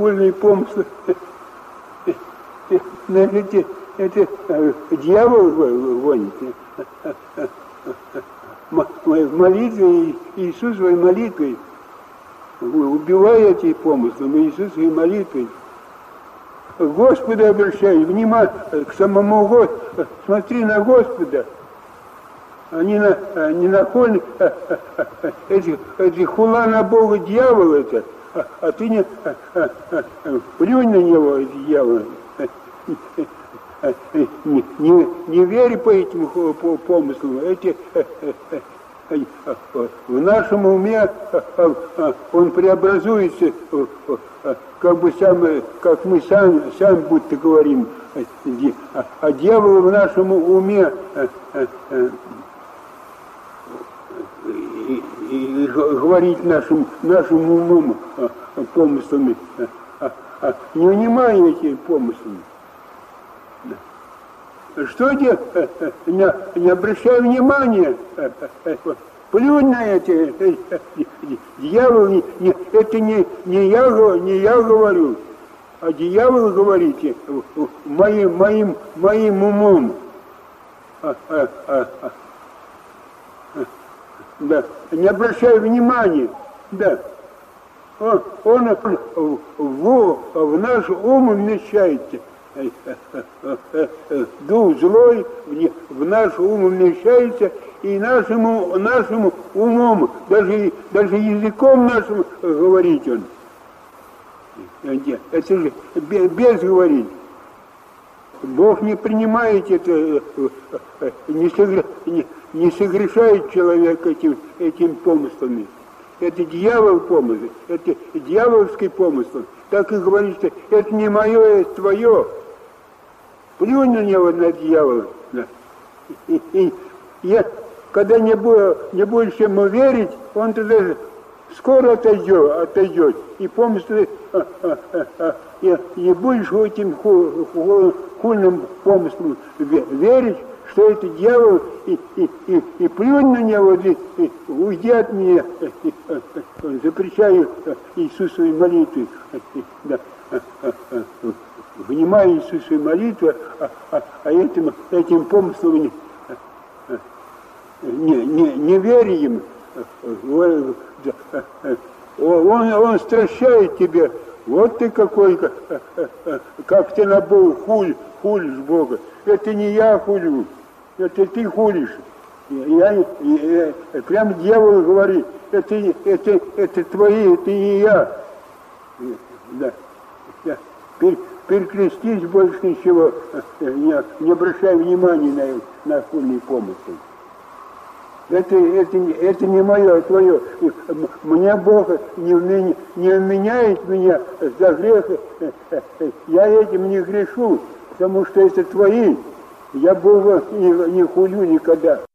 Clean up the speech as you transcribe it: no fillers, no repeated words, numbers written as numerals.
хульные помыслы. Это дьявол гонит. Молитвой, Иисус своей молитвой, убивая эти помыслы, Иисус своей молитвой, к Господу обращай внимание, к самому Господу, смотри на Господа, а не на хуль, эти хула на Бога дьявол это, а ты не плюнь на него, эти дьяволы. Не верь по этим помыслам. В нашем уме он преобразуется, как бы как мы сами будто говорим, а дьявол в нашем уме и говорить нашим умом помыслами, не внимая эти помыслами. Что делать? Не обращай внимания. Плюнь на это. Дьявол, это не я говорю, а дьявол говорите моим умом. Да. Не обращай внимания. Да. Он в наш ум вмещается. Дух злой в наш ум вмещается, и нашему умом, даже языком нашим говорить он. Это же без говорить. Бог не принимает это, не согрешает человек этим помыслами. Это дьявол помысл, это дьявольский помысл. Так и говорится, это не мое, это твое. Плюнь на него, на дьявола. И когда не будешь ему верить, он тогда скоро отойдет. И помыслы, и будешь этим хульным помыслам верить, что это дьявол, и плюнь на него, и уйди от меня. Запрещаю Иисусовой молитвы. Внимая Иисусовой молитвы, а этим помыслам не верь им. Он стращает тебя. Вот ты какой, как ты на Бога хулишь Бога. Это не я хулю, это ты хулишь. Прям дьявол говорит, это твои, это не я. Да. Перекрестись больше ничего, не обращай внимания на хульные помыслы. Это не мое, а твое. Мне Бог не вменяет меня за грех. Я этим не грешу, потому что это твои. Я Бога не хулю никогда.